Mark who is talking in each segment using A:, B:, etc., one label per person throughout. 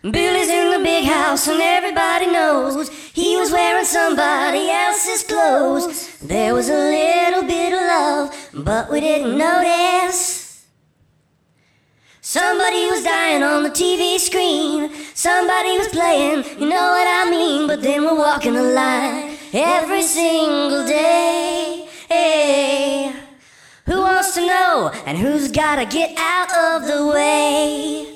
A: Billy's in the big house and everybody knows he was wearing somebody else's clothes. There was a little bit of love, but we didn't notice. Somebody was dying on the TV screen. Somebody was playing, you know what I mean. But then we're walking the line every single day. Hey, who wants to know and who's gotta get out of the way?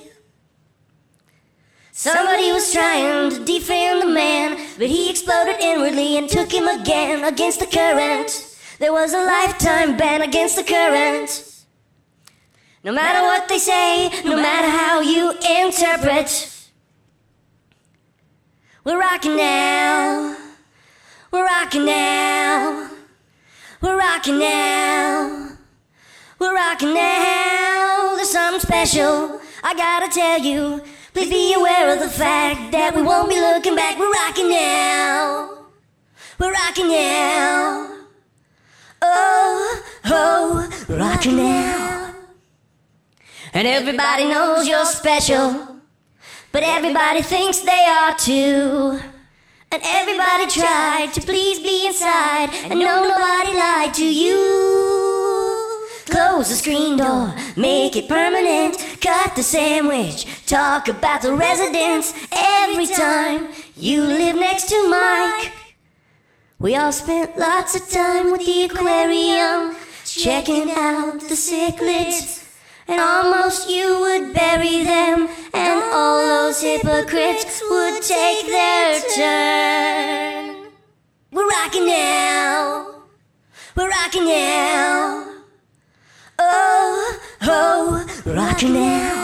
A: Somebody was trying to defend the man, but he exploded inwardly and took him again against the current. There was a lifetime ban against the current. No matter what they say, no matter how you interpret, we're rocking now. We're rocking now. We're rocking now. We're rocking now. There's something special, I gotta tell you. Please be aware of the fact that we won't be looking back. We're rocking now. We're rocking now. Oh, oh, we're rocking now. And everybody knows you're special, but everybody thinks they are too. And everybody tried to please be inside, and no, nobody lied to you. Close the screen door, make it permanent. Cut the sandwich, talk about the residents. Every time you live next to Mike, we all spent lots of time with the aquarium, checking out the cichlids. And almost you would bury them, and all those hypocrites would take their turn. We're rocking now. We're rocking now. Oh, oh, rocking now.